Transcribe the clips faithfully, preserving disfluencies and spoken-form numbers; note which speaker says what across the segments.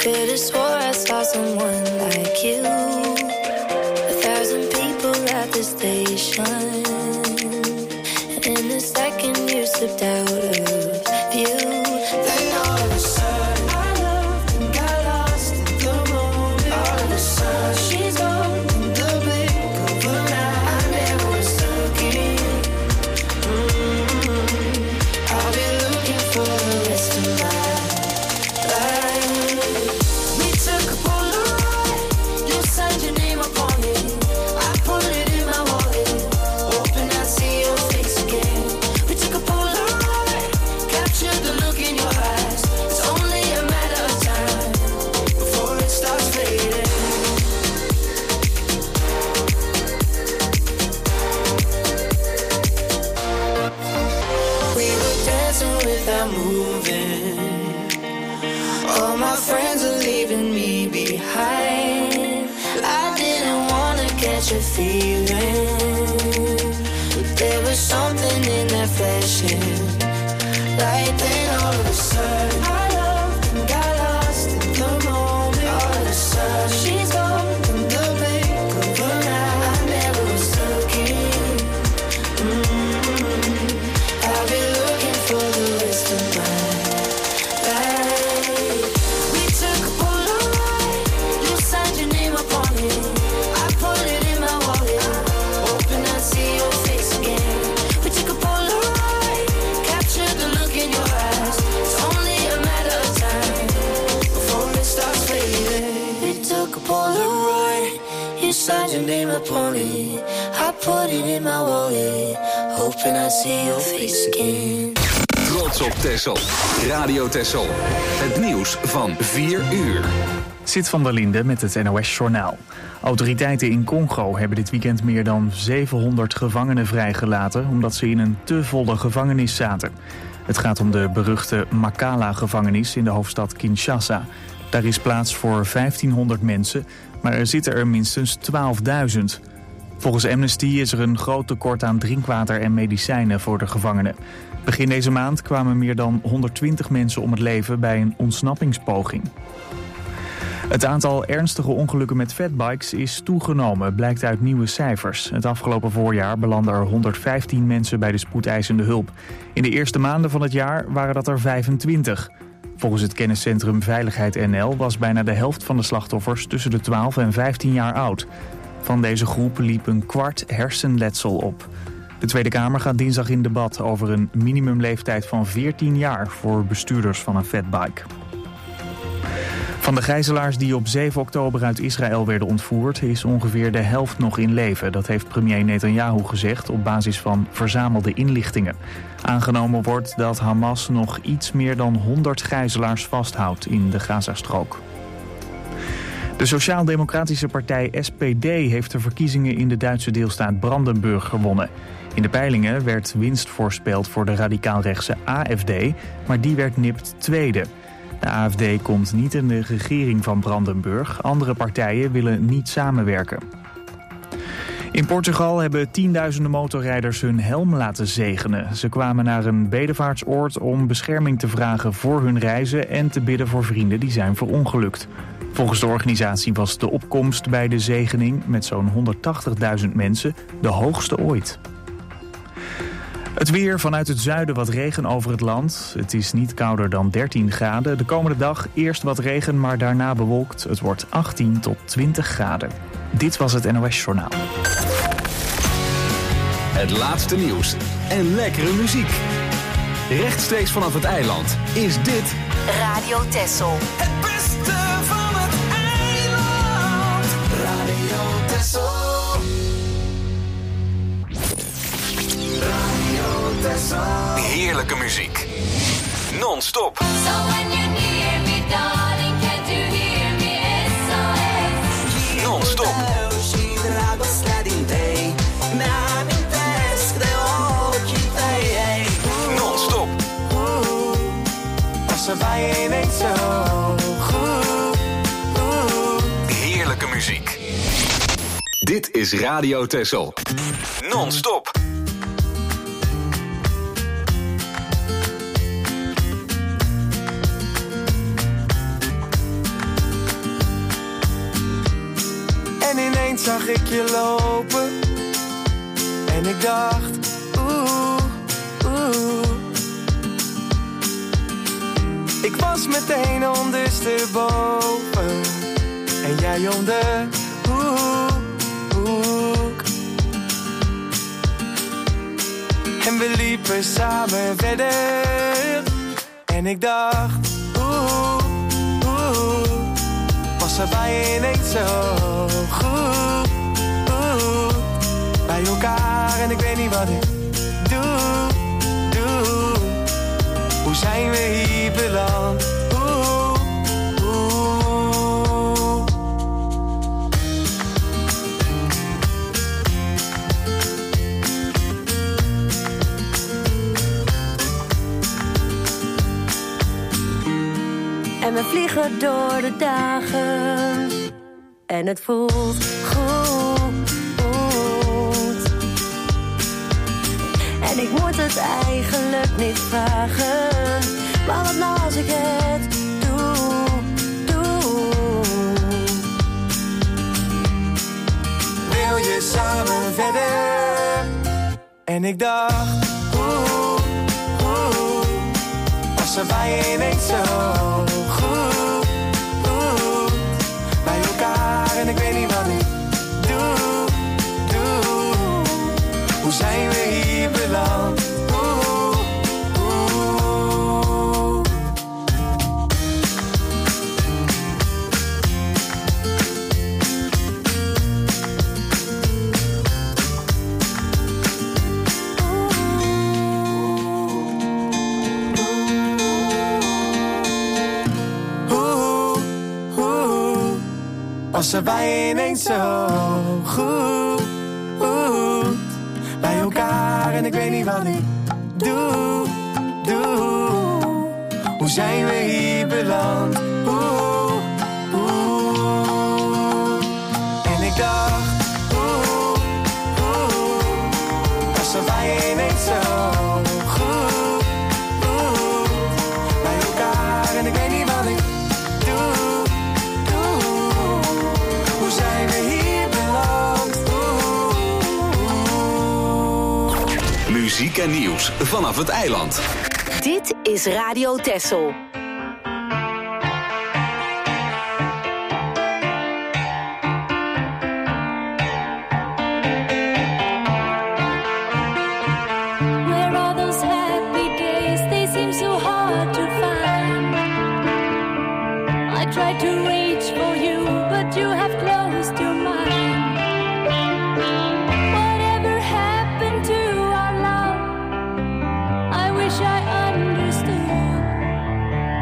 Speaker 1: Could have swore I saw someone like you. A thousand people at the station. And in a second you slipped out of view. Then all of a sudden I loved and got lost in the moment. All of a sudden she's gone in the blink of an eye. I never was looking. Mm-hmm. I'll be looking for the rest of my moving. All my friends are leaving me behind. I didn't wanna catch a feeling, but there was something in that flashing light. Then all of a sudden I loved and got lost in the moment. All of a sudden she's gone in the blink of an eye. I never was looking. Mm-hmm. I'll be looking for the rest of my life. We took a Polaroid, you signed your name upon it. I put it in my wallet, hoping I'd see your face again. We took a Polaroid, captured the look in your eyes. It's only a matter of time before it starts fading. We took a Polaroid, you signed your name upon it. I put it in my wallet, hoping I see your face again.
Speaker 2: Trots op Texel. Radio Texel. Het nieuws van vier uur.
Speaker 3: Zit van der Linde met het N O S-journaal. Autoriteiten in Congo hebben dit weekend meer dan zevenhonderd gevangenen vrijgelaten, omdat ze in een te volle gevangenis zaten. Het gaat om de beruchte Makala-gevangenis in de hoofdstad Kinshasa. Daar is plaats voor vijftienhonderd mensen, maar er zitten er minstens twaalfduizend. Volgens Amnesty is er een groot tekort aan drinkwater en medicijnen voor de gevangenen. Begin deze maand kwamen meer dan honderdtwintig mensen om het leven bij een ontsnappingspoging. Het aantal ernstige ongelukken met fatbikes is toegenomen, blijkt uit nieuwe cijfers. Het afgelopen voorjaar belanden er honderdvijftien mensen bij de spoedeisende hulp. In de eerste maanden van het jaar waren dat er vijfentwintig. Volgens het kenniscentrum Veiligheid N L was bijna de helft van de slachtoffers tussen de twaalf en vijftien jaar oud. Van deze groep liep een kwart hersenletsel op. De Tweede Kamer gaat dinsdag in debat over een minimumleeftijd van veertien jaar voor bestuurders van een fatbike. Van de gijzelaars die op zeven oktober uit Israël werden ontvoerd is ongeveer de helft nog in leven. Dat heeft premier Netanyahu gezegd op basis van verzamelde inlichtingen. Aangenomen wordt dat Hamas nog iets meer dan honderd gijzelaars vasthoudt in de Gazastrook. De Sociaal-Democratische partij S P D heeft de verkiezingen in de Duitse deelstaat Brandenburg gewonnen. In de peilingen werd winst voorspeld voor de radicaal-rechtse A F D, maar die werd nipt tweede. De A F D komt niet in de regering van Brandenburg. Andere partijen willen niet samenwerken. In Portugal hebben tienduizenden motorrijders hun helm laten zegenen. Ze kwamen naar een bedevaartsoord om bescherming te vragen voor hun reizen en te bidden voor vrienden die zijn verongelukt. Volgens de organisatie was de opkomst bij de zegening met zo'n honderdtachtigduizend mensen de hoogste ooit. Het weer, vanuit het zuiden wat regen over het land. Het is niet kouder dan dertien graden. De komende dag eerst wat regen, maar daarna bewolkt. Het wordt achttien tot twintig graden. Dit was het N O S-journaal.
Speaker 2: Het laatste nieuws en lekkere muziek. Rechtstreeks vanaf het eiland is dit
Speaker 4: Radio Texel.
Speaker 5: Het beste van het eiland. Radio Texel. Radio Texel.
Speaker 2: Heerlijke muziek. Non-stop.
Speaker 4: So when you're near me, darling, can't you hear me? S O S.
Speaker 2: Non-stop. Non-stop. Heerlijke muziek. Dit is Radio Texel. Non-stop.
Speaker 5: zag ik je lopen en ik dacht, oeh, oeh. Ik was meteen ondersteboven en jij om de hoek. En we liepen samen verder en ik dacht, oeh, oeh. Was er bij je ineens zo goed, oeh. Bij elkaar en ik weet niet wat ik doe, doe. Hoe zijn we hier beland? Oeh, oeh.
Speaker 6: En we vliegen door de dagen en het voelt goed. En ik moet het eigenlijk niet vragen, maar wat nou als ik het doe, doe.
Speaker 5: Wil je samen verder? En ik dacht, oeh, oeh. Was er bij je ineens zo goed, oeh. Bij elkaar en ik weet niet wat ik doe, doe. Hoe zijn we hier beland? Oeh, oeh. Oeh, oeh. Was er bij je ineens zo goed, oeh. Bij elkaar en ik weet niet wat ik doe, doe. Hoe zijn we hier beland? Oeh, oeh. En ik dacht, oeh, oeh. Was er bij je ineens zo goed, oeh. Bij elkaar en ik weet niet wat ik doe, doe. Hoe zijn we hier beland?
Speaker 2: Muziek en nieuws vanaf het eiland.
Speaker 6: Dit is Radio Texel.
Speaker 4: Where are those happy days? They seem so hard to find. I tried to reach for you, but you have closed your mind. Whatever happened to our love? I wish I understood.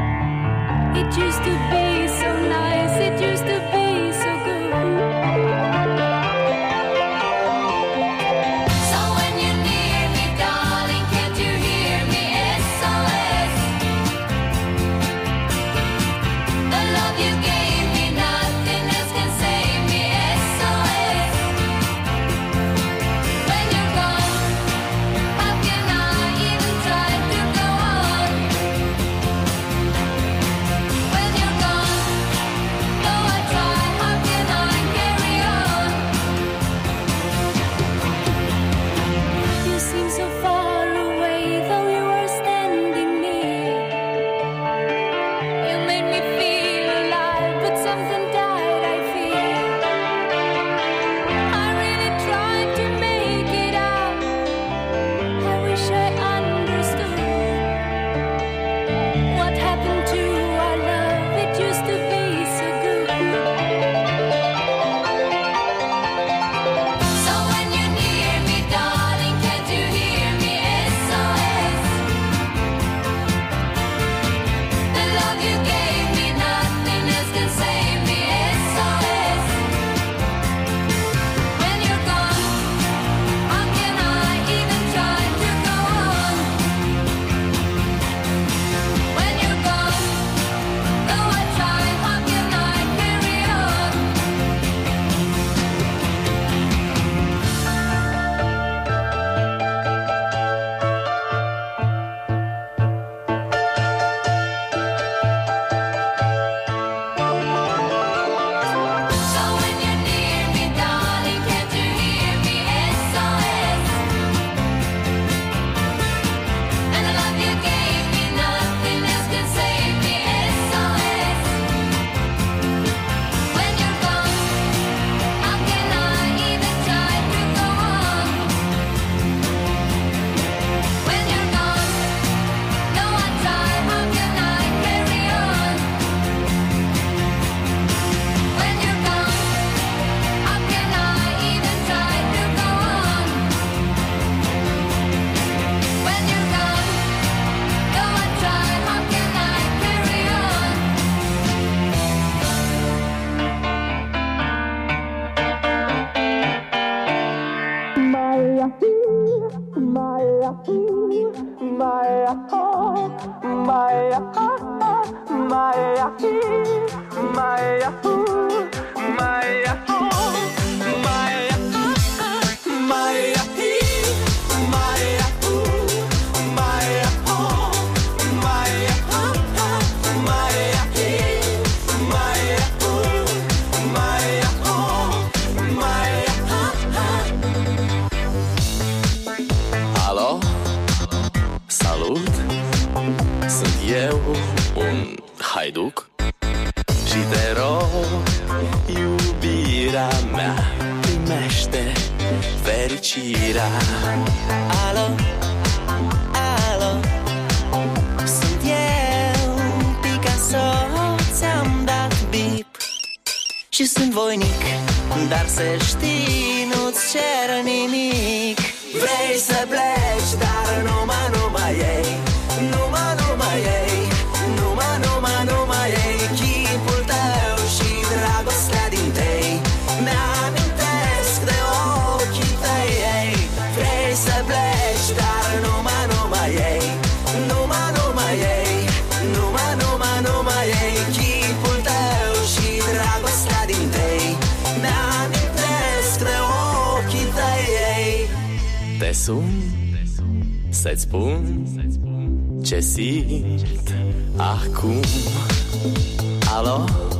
Speaker 7: un haiduc. Și te rog, iubirea mea, primește fericirea.
Speaker 8: Alo, alo, sunt eu, Picasso, ți-am dat bip și sunt voinic, dar să știi, nu-ți cer nimic.
Speaker 5: Vrei să pleci, dar numai, numai ei, numai, numai ei, numai, numai, numai ei, chipul tău și dragostea din tei, mi-amintesc de ochii tăi, ei. Vrei să pleci, dar numai, numai ei, numai, numai ei, numai, numai, numai ei, chipul tău și dragostea din tei, mi-amintesc de ochii tăi, ei.
Speaker 7: Te sun să-ți spun ce simt acum. Alo,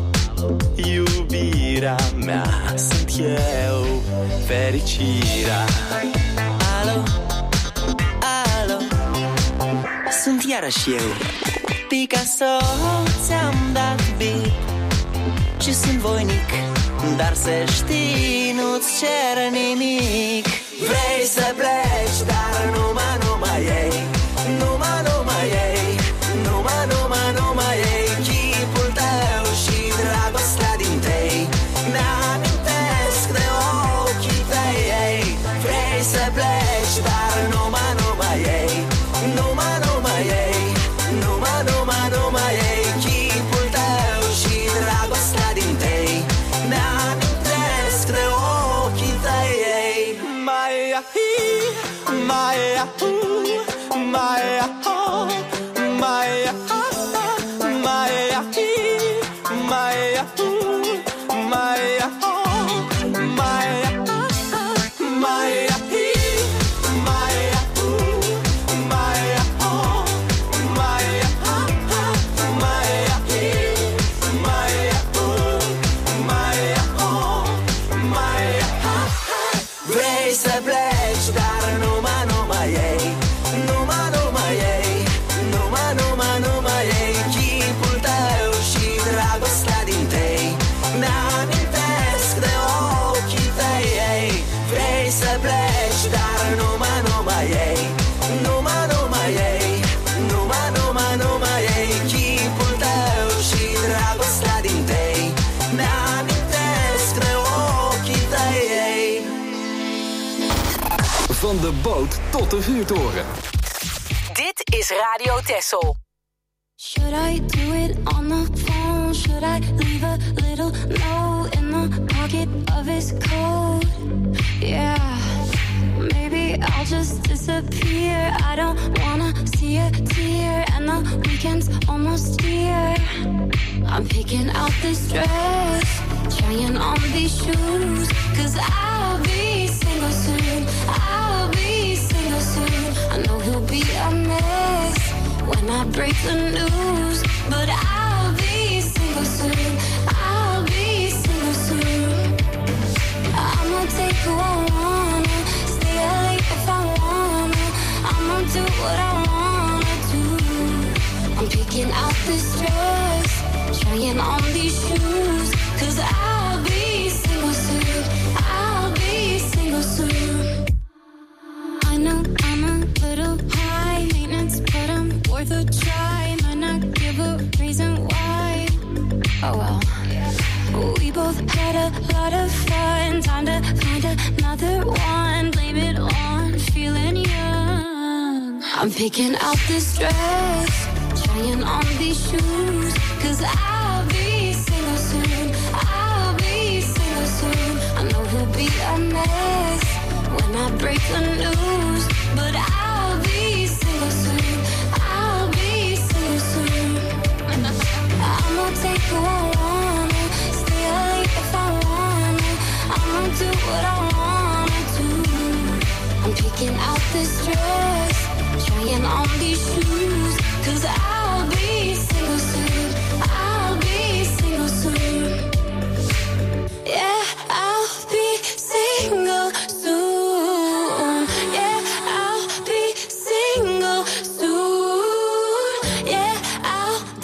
Speaker 7: iubirea mea, sunt eu, fericirea.
Speaker 8: Alo, alo, sunt iarăși eu, Picasso, ți-am dat bip și sunt voinic, dar să știi, nu-ți cer nimic.
Speaker 5: Vrei să pleci, dar numai, numai ei, numai, numai ei, numai, numai, numai ei, chipul tău și dragostea din tei, mi-amintesc de ochii tăi, ei. Vrei să pleci, dar numai, numai ei, numai, numai ei, numai, numai, numai ei, chipul tău și dragostea din tei, mi-amintesc de ochii tăi, ei. Maya hi, Maya hu, Maya ho, Maya ha, Maya hi, Maya hu, Maya ho, Maya ha, Maya hi, Maya hu, Maya ho, Maya ha, Maya hi, Maya hu, Maya ho, Maya ha. Vrei să pleci, dar numai, numai ei, numai, numai ei, numai, numai, numai ei, chipul tău și dragostea din tei, mi-amintesc de ochii tăi, ei. Vrei să pleci, dar numai, numai ei, numai, numai ei, numai, numai, numai ei, chipul tău și dragostea din tei, mi-amintesc de ochii tăi, ei.
Speaker 2: Van de boot tot de vuurtoren.
Speaker 9: Dit is Radio Texel.
Speaker 4: Should I do it on the phone? Should I leave a little note in the pocket of his coat? Yeah, maybe I'll just disappear. I don't wanna see a tear, and the weekend's almost here. I'm picking out this dress, trying on these shoes, 'cause I'll be single soon. I'll be single soon. I know he'll be a mess when I break the news, but I'll be single soon. I'll be single soon. I'ma take who I wanna, stay up late if I wanna. I'ma do what I wanna do. I'm picking out this dress, trying on these shoes, 'cause I'll be single soon. I'll be single soon. I know I'm a little high maintenance, but I'm worth a try. Might not give a reason why. Oh well. We both had a lot of fun. Time to find another one. Blame it on feeling young. I'm picking out this dress, trying on these shoes, 'cause I'll be single soon. I'll be single soon. I know he'll be a mess when I break the news, but I'll be single soon. I'll be single soon. I'ma take who I wanna, stay up late if I wanna. I'ma do what I wanna do. I'm picking out this dress, trying on these shoes, 'cause I'll be single soon. I'll be single soon. Yeah, I'll be single soon. Yeah, I'll be single soon. Yeah, I'll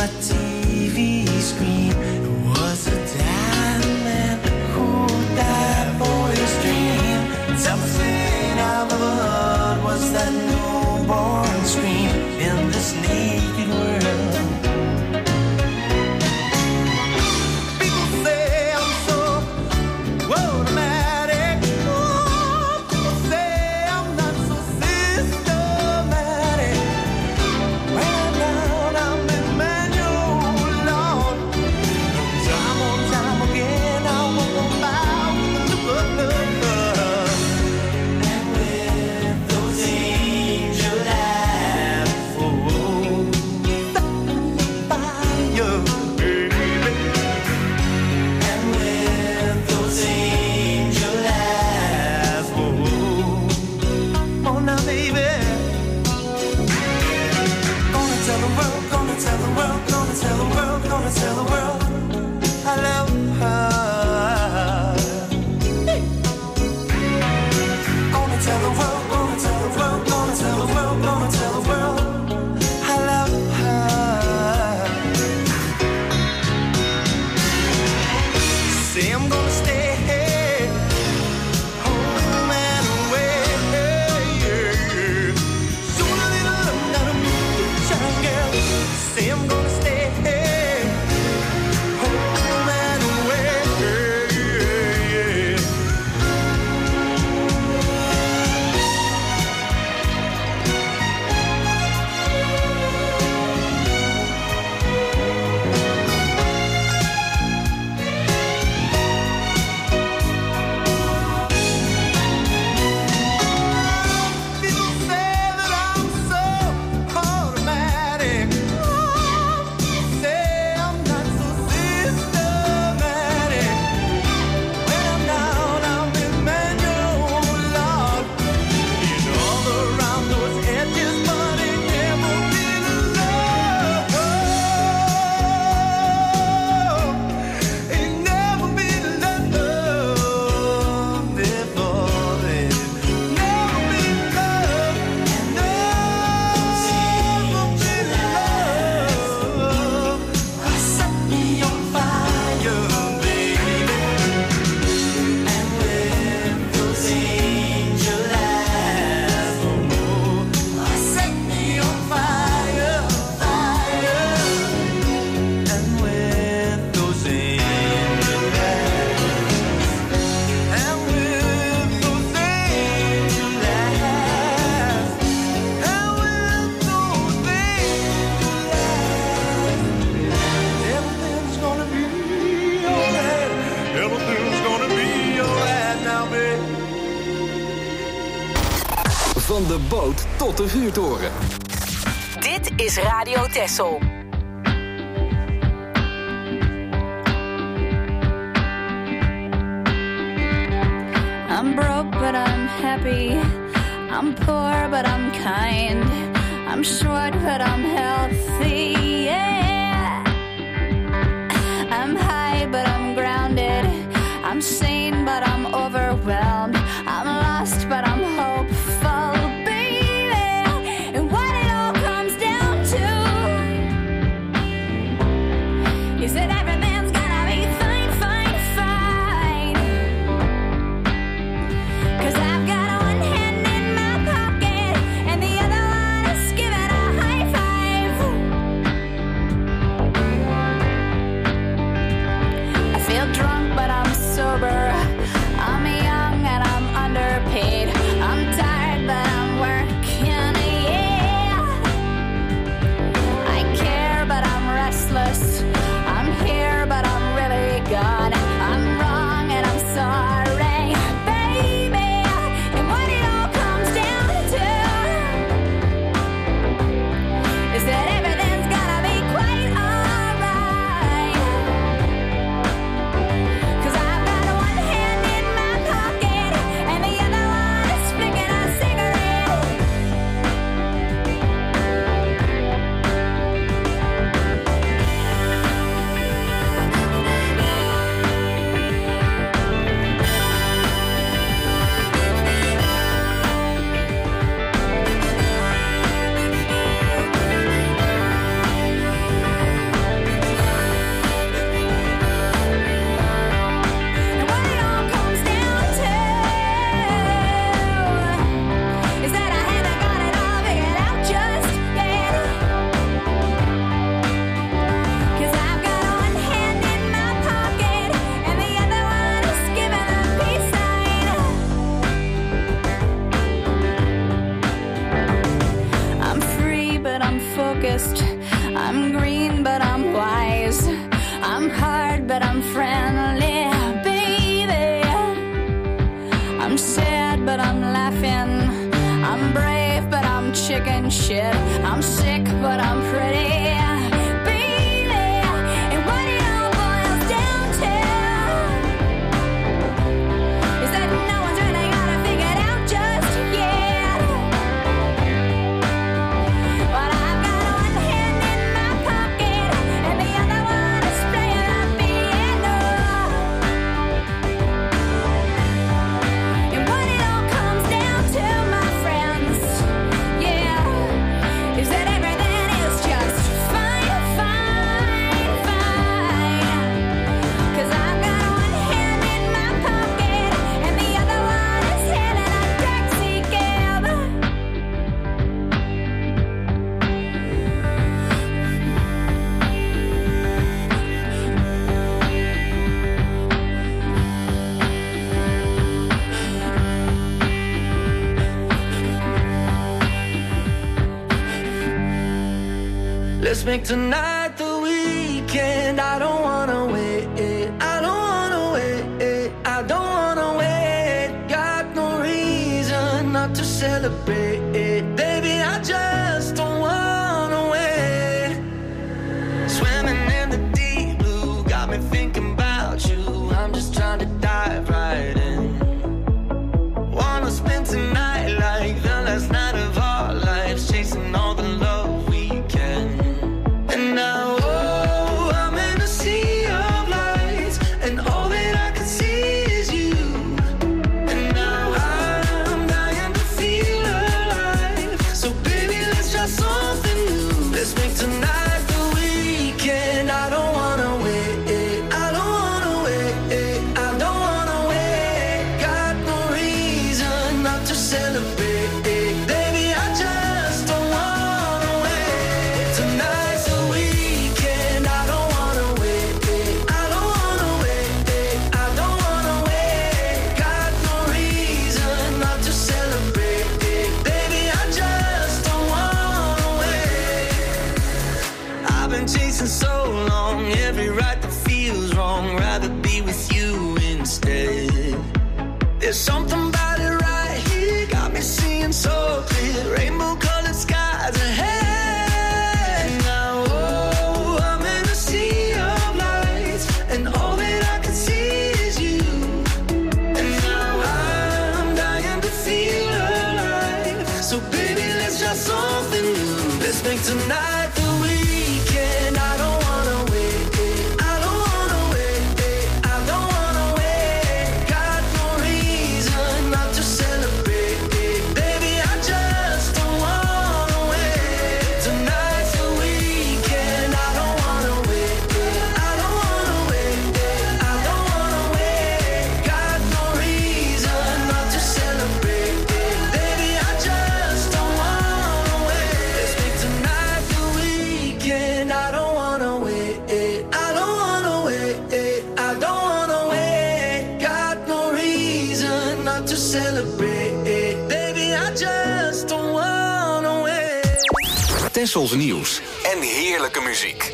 Speaker 8: my T V screen. It was a diamond who died for his dream. It's everything I've ever heard was that newborn scream in this naked world. People say I'm so automatic. Oh, people say I'm not so systematic. When I'm down, I'm in manual Lord. Time on time again, I won't bow to the love. And with those angel eyes, oh, fire, baby. And with those angel eyes, oh, oh now baby. Gonna tell the world, gonna tell the world, gonna tell the world, gonna tell the world I love her. Gonna tell the world, gonna tell the world, gonna tell the world, gonna tell the world I love her. Say I'm gonna stay home and away. Soon a little love, not a moonshine girl. Say I'm gonna stay home and away. People say that I'm so automatic. People say I'm not so systematic. When I'm down, I'm in manual Lord. Been all around those edges, but it never been love. Ain't never been love before. There's never been love, never been love. Set me on fire, baby. And with those angel eyes, oh, set me on fire, fire. And with those angel eyes, and with those angel eyes, and with those angel eyes, everything's gonna be alright. Everything's gonna be alright now, baby.
Speaker 2: Van de boot tot de vuurtoren.
Speaker 9: Dit is Radio Texel.
Speaker 4: I'm broke, but I'm happy. I'm poor, but I'm kind. I'm short, but I'm healthy. Yeah. I'm high, but I'm grounded. I'm sane, but I'm overwhelmed. I'm lost, but I'm hopeful, baby. And what it all comes down to is that everything's gonna be fine, fine, fine. 'Cause I've got one hand in my pocket and the other one is giving a high five. focused. I'm green, but I'm wise. I'm hard, but I'm friendly, baby. I'm sad, but I'm laughing. I'm brave, but I'm chicken shit. I'm sick, but I'm pretty.
Speaker 8: Let's make tonight the weekend. I don't wanna wait. I don't wanna wait. I don't wanna wait. Got no reason not to celebrate. Baby, I just don't wanna wait. Swimming in the deep blue got me thinking about you. I'm just trying to dive right in. Wanna spend tonight like the last night of our lives, chasing all the love. Now, oh, I'm in a sea of lights, and all that I can see is you. And now I'm dying to feel alive. So baby, let's try something new. Let's make tonight the weekend. I don't wanna wait. I don't wanna wait. I don't wanna wait. Got no reason not to celebrate. Baby, I just don't wanna wait. Tonight's the weekend. I don't wanna wait. I don't wanna wait. I don't wanna wait. Got no reason not to celebrate. Baby, I just don't wanna wait. I've been chasing so long, every right that feels wrong. Rather be with you instead. There's something about it right here, got me seeing so clear. Rainbow colored skies ahead. Now, oh, I'm in a sea of lights, and all that I can see is you. And now I'm dying to feel alive. So baby, let's try something new. Let's make tonight the weekend. I don't wanna wait. I don't wanna wait. I don't wanna wait. Got no reason not to celebrate. Baby, I just don't wanna wait. Tonight's the weekend. I don't wanna wait. I don't wanna wait. I don't wanna wait. Got no reason not to celebrate. Baby, I just don't wanna wait. Let's make tonight the weekend. I don't wanna wait. I don't wanna wait. I don't wanna wait. Got no reason not to celebrate. Baby, I just don't wanna wait.
Speaker 2: Tessels nieuws en heerlijke muziek.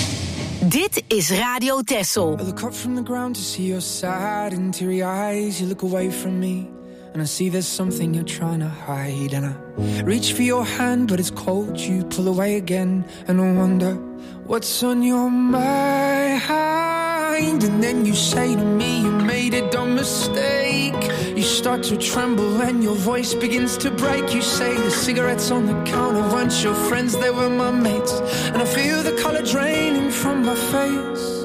Speaker 9: Dit is Radio Tessel.
Speaker 10: I look up from the ground to see your sad and teary eyes. You look away from me and I see there's something you're trying to hide. And I reach for your hand but it's cold. You pull away again and I wonder what's on your mind. And then you say to me you made a dumb mistake. You start to tremble and your voice begins to break. You say the cigarettes on the counter weren't your friends, they were my mates. And I feel the color draining from my face.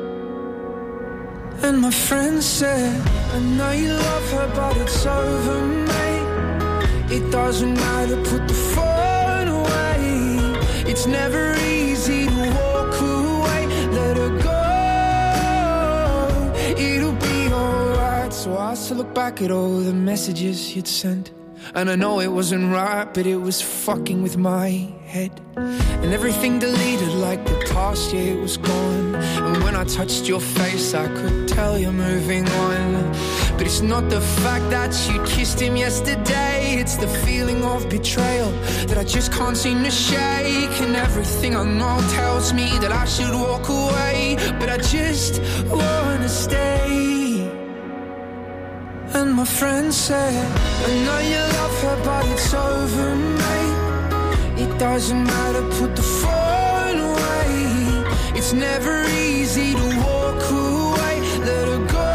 Speaker 10: And my friend said, I know you love her but it's over, mate. It doesn't matter, put the phone away. It's never easy to walk away. Let her go, it'll be alright. So I still look back at all the messages you'd sent. And I know it wasn't right, but it was fucking with my head. And everything deleted like the past year, it was gone. And when I touched your face, I could tell you're moving on. But it's not the fact that you kissed him yesterday, it's the feeling of betrayal that I just can't seem to shake. And everything I know tells me that I should walk away, but I just wanna stay. And my friend said, I know you love her, but it's over, mate. It doesn't matter, put the phone away. It's never easy to walk away. Let her go,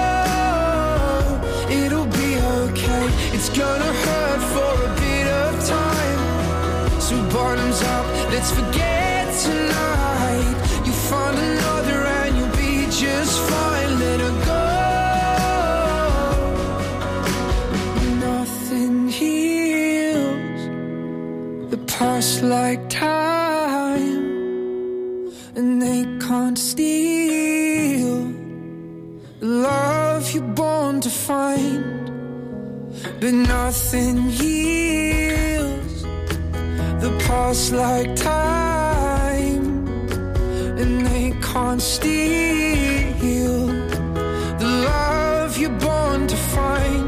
Speaker 10: it'll be okay. It's gonna hurt for a bit of time. So bottoms up, let's forget tonight. You find another and you'll be just fine. Let her go. Nothing heals the past like time, and they can't steal the love you're born to find. But nothing heals the past like time, and they can't steal the love you're born to find.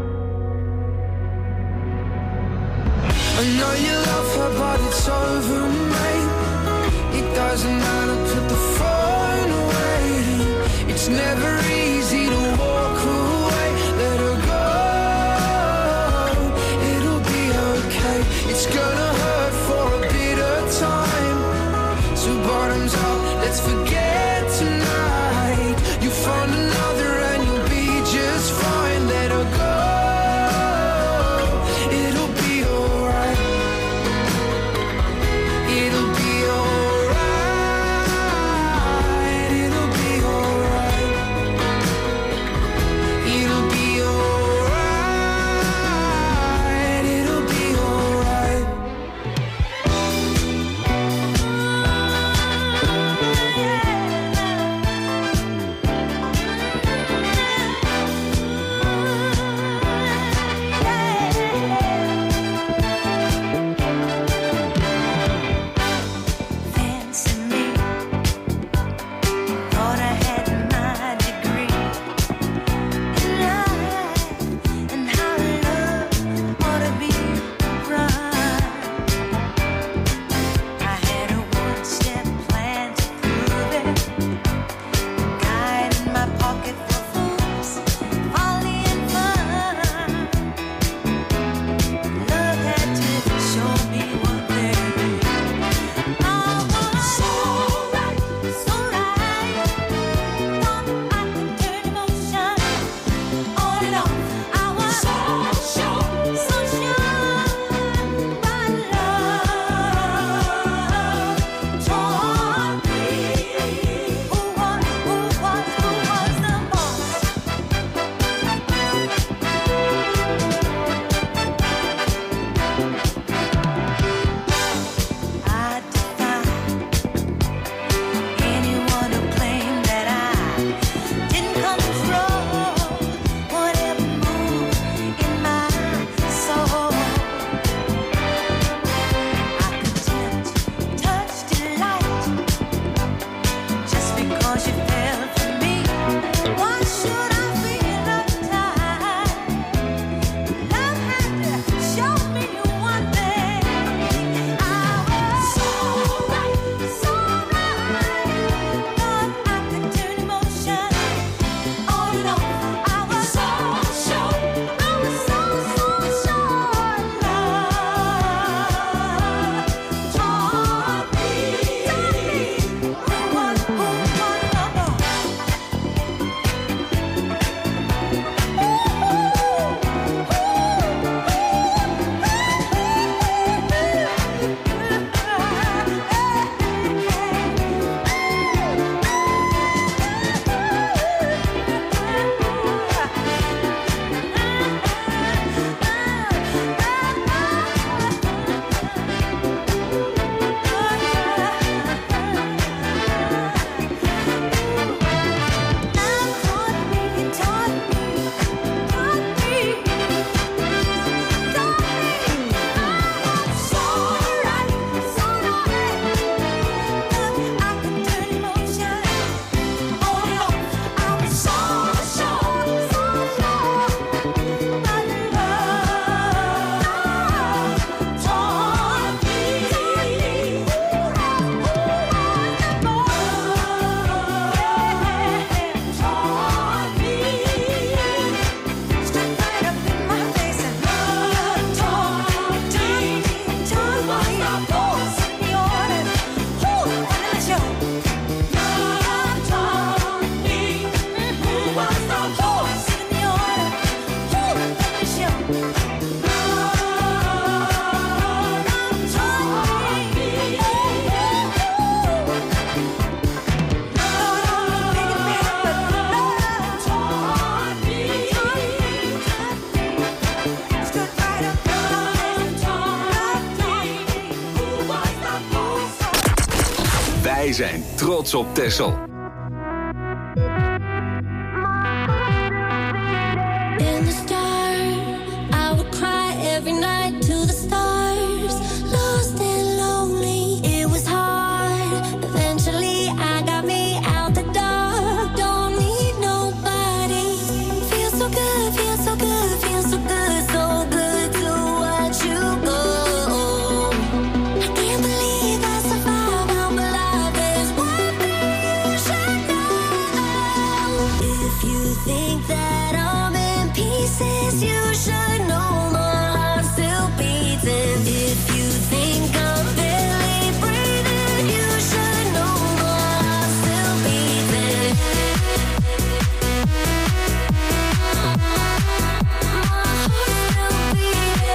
Speaker 10: I know you love her, but it's over, mate. It doesn't matter, put the phone away. It's never easy to walk away. Let her go, it'll be okay. It's gonna hurt for a bit of time. So bottoms up, let's forget tonight. You find another and you'll be just fine. Let her go.
Speaker 4: Yeah.
Speaker 2: Wij zijn trots op Texel.
Speaker 4: In the start, I would cry every night to the stars. Lost and lonely, it was hard. Eventually I got me out the dark. Don't need nobody. Feels so good, feels so good, feels so good, so good to watch you go. I can't believe I survived, I'm alive. There's one thing you should know. If you think that I'm in pieces, you should know my heart still beating. If you think I'm barely breathing, you should know my heart still beating. My heart still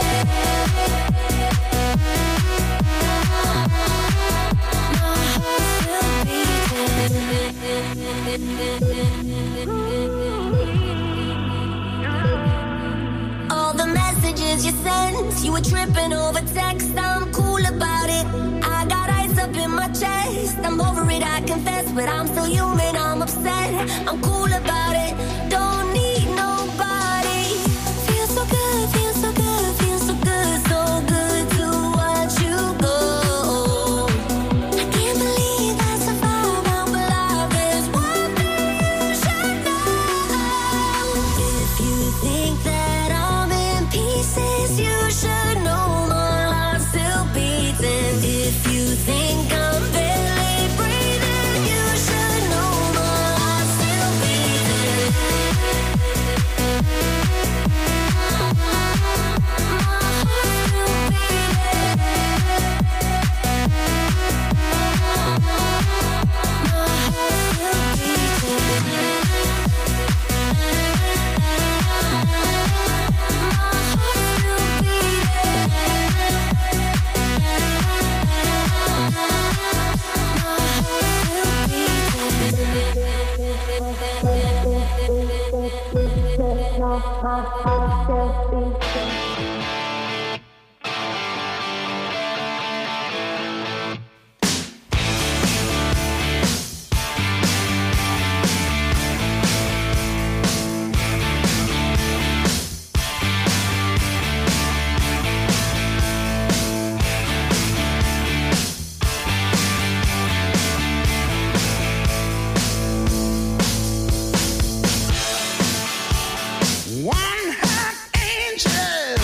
Speaker 4: beating. All the messages you sent, you were tripping over text. I'm cool about it. I got ice up in my chest. I'm over it, I confess, but I'm still human. I'm upset. I'm cool about it. Don't need nobody. Feels so good, feels so good, feels so good, so good to watch you go. I can't believe I survived, I'm alive. There's one thing you should know. If you think that I'm in pieces, you should know my heart still beating. If you think I'm barely breathing, you should know my heart still beating.
Speaker 8: One hot angel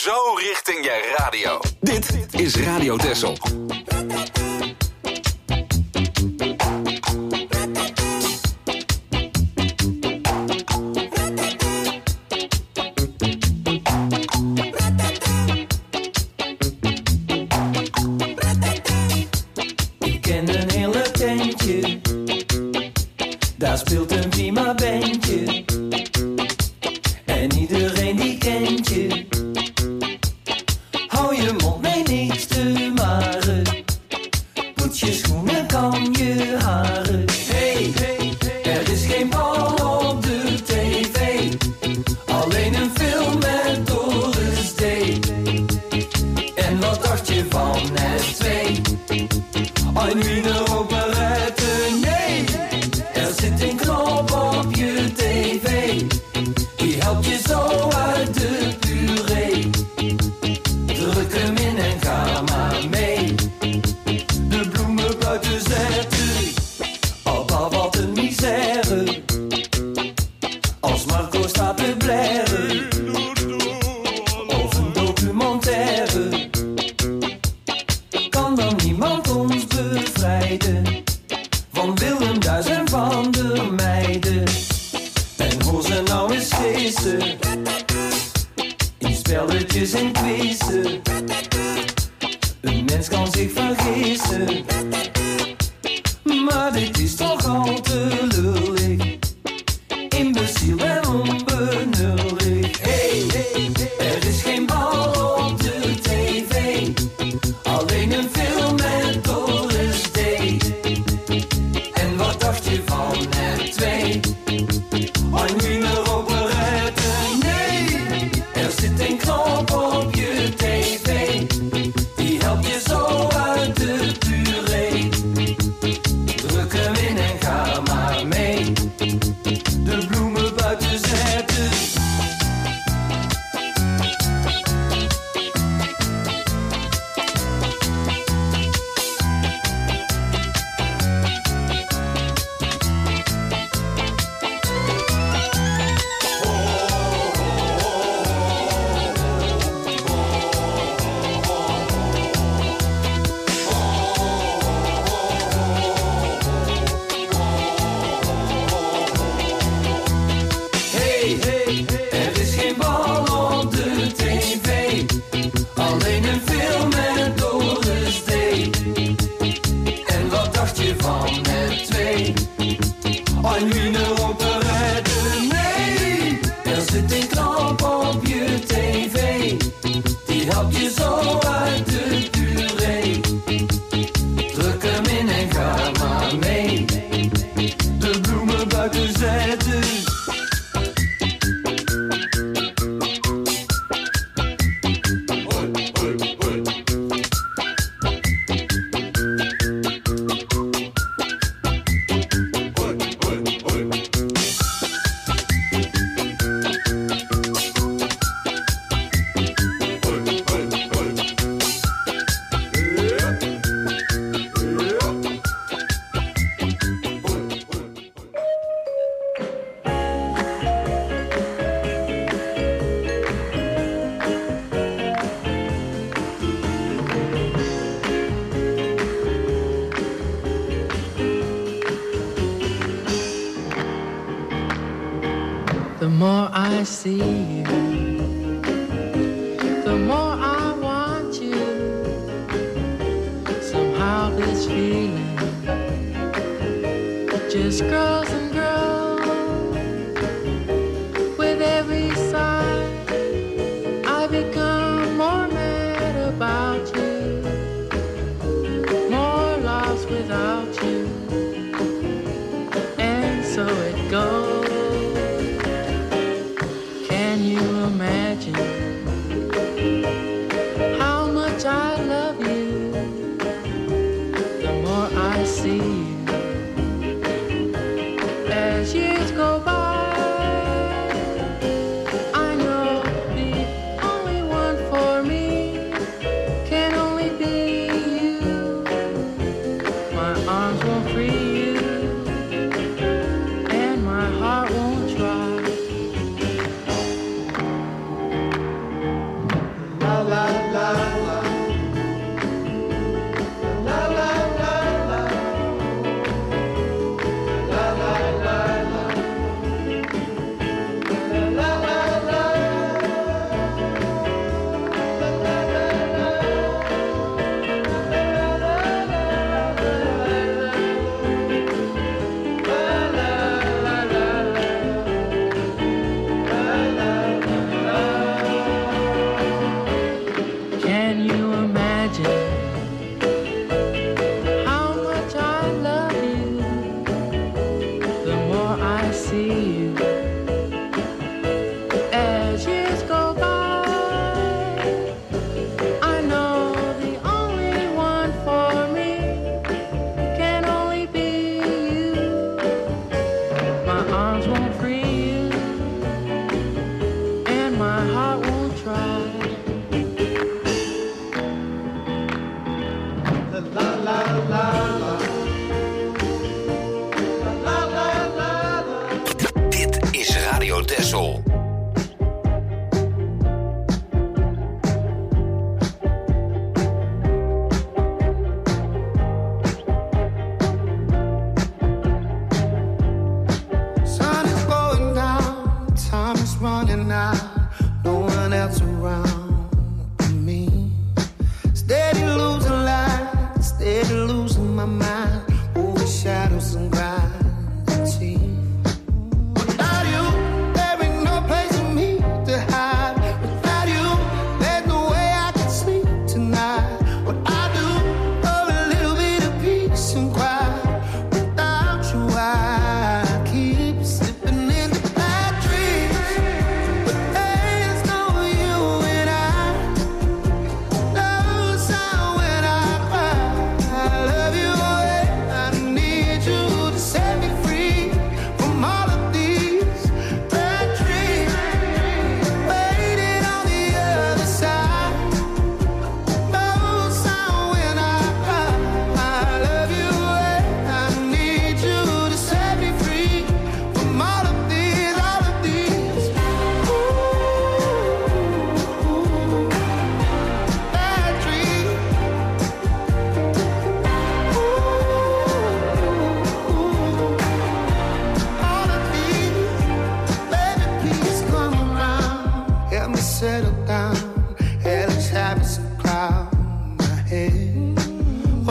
Speaker 2: zo richting je radio. Dit is Radio Texel.
Speaker 8: Ik ken een hele tentje, daar speelt een prima bandje. En iedereen die kent je. Hou je mond, nee niks te maren. Poets je schoenen, kam je haren. Hey, er is geen bal op de tv. Alleen een film met Doris D. En wat dacht je van het twee? Een wiener operette, nee. Er zit een knop op je tv. Die helpt je zo uit de puree. Druk hem in en ga maar mee. De bloemen buiten zetten. Abba, wat een misère. Als Marco staat te blaren. Of een documentaire. Kan dan niemand ons bevrijden van Willem Duis en van de meiden. En hoor ze nou eens feesten in spelletjes en quizzen. Een mens kan zich vergissen, maar dit is toch al te lullig. Imbeciel en onbenullig. Hey, er is geen bal op de tv. Alleen een film met Doris D. En wat dacht je van het twee? Een wiener operette, nee. Er zit een knop op je tv. Die helpt je zo uit de puree. Druk hem in en ga maar mee. De bloemen buiten zetten. Hey, er is geen bal op de tv. Alleen een film met Doris D. En wat dacht je van het twee? Een wiener operette, nee. Er zit een knop op je tv. Die helpt je zo uit de puree. Druk hem in en ga maar mee. De bloemen buiten zetten.
Speaker 11: The more I see you, the more I want you. Somehow this feeling just grows and grows. With every sigh, I become more mad about you, more lost without you. And so it goes. Can you imagine how much I love you? The more I see you, as years go by, I know the only one for me can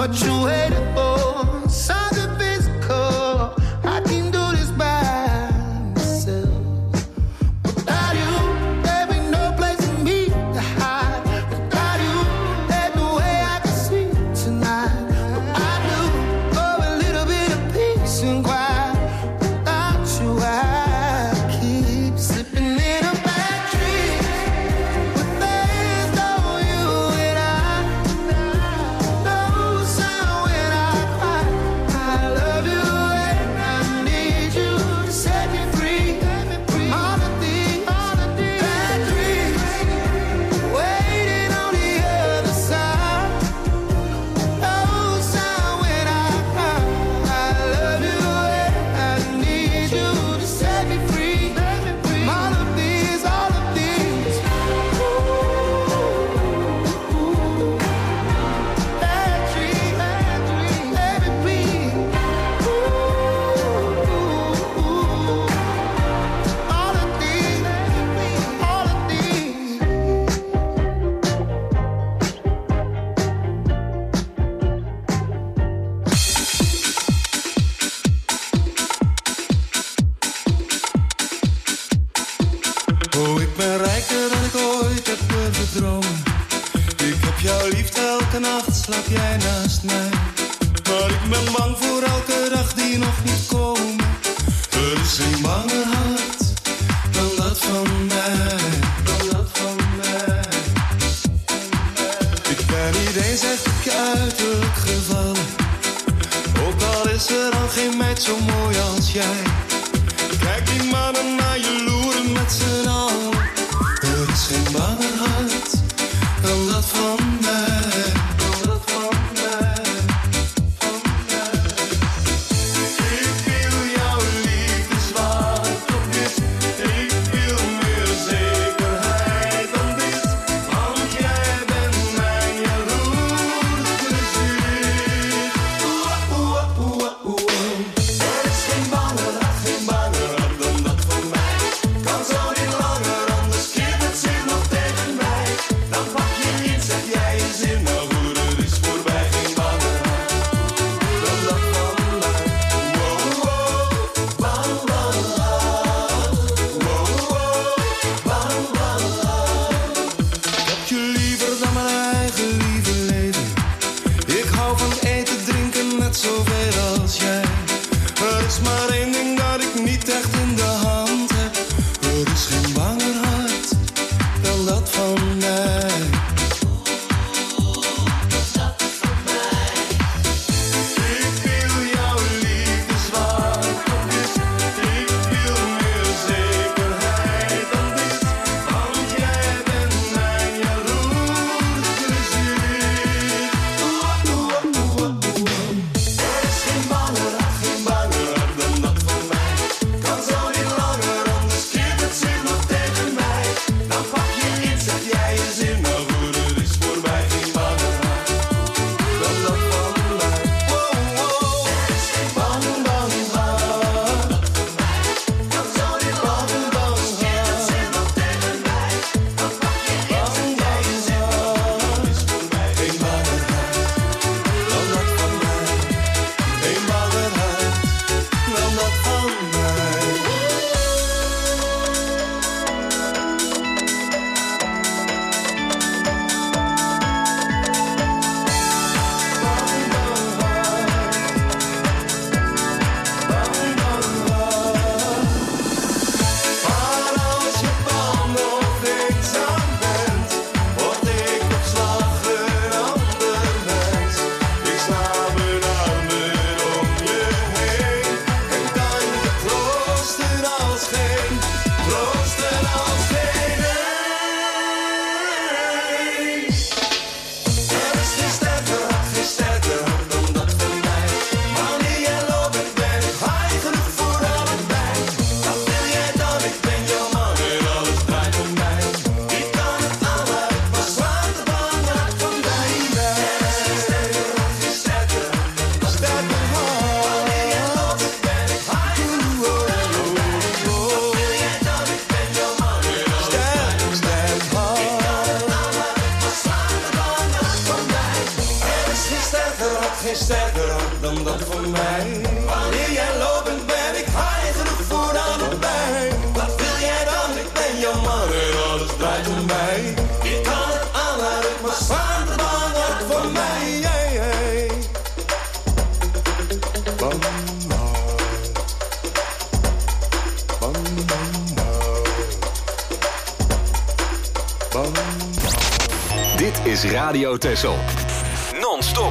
Speaker 12: what you waiting for? Something physical. I can do this by myself. Without you, there ain't no place for me to hide. Without you, there's no way I can sleep tonight. But I do for a little bit of peace and quiet. Without you, I keep slipping in a bad dream. But there's no you and I. No sound when I cry. I love you and I need you to set me free. All of these bad dreams waiting on the other side. No sound when I cry. I love you and I need you to set me free. All of these, all of these bad dreams, bad dreams, let me breathe. All of these, all of these.
Speaker 5: Oh, ik ben rijker dan ik ooit heb durven dromen. Ik heb jouw liefde elke nacht, slaap jij naast mij. Maar ik ben bang voor elke dag die nog niet komt. Er is geen banger hart dan dat van mij. Dan dat van mij. Ik ben niet eens echt op je uiterlijk gevallen. Ook al is er dan geen meid zo mooi als jij. Kijk die mannen naar je loeren met z'n allen. Er is geen banger hart dan dat van mij. Dan dat van mij, van mij. Ik wil jouw liefde zwart op wit. Ik wil meer zekerheid dan dit. Want jij bent mijn jaloers gezicht. Oeh, oeh, oeh, oeh. Er is geen banger
Speaker 13: bestaat geen sterker dan dat voor mij. Wanneer jij lopend ben ik high genoeg voor allebei. Wat wil jij dan? Ik ben jouw man en alles draait om mij. Ik kan het aan, laat het maar staan, de man wordt voor mij. Hey, hey. Bam, bam, bam, bam.
Speaker 2: Dit is Radio Texel. Non-stop.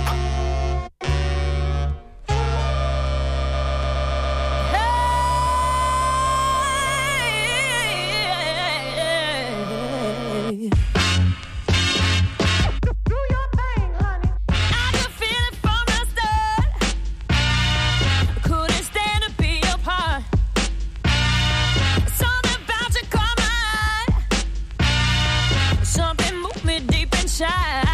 Speaker 4: Shine.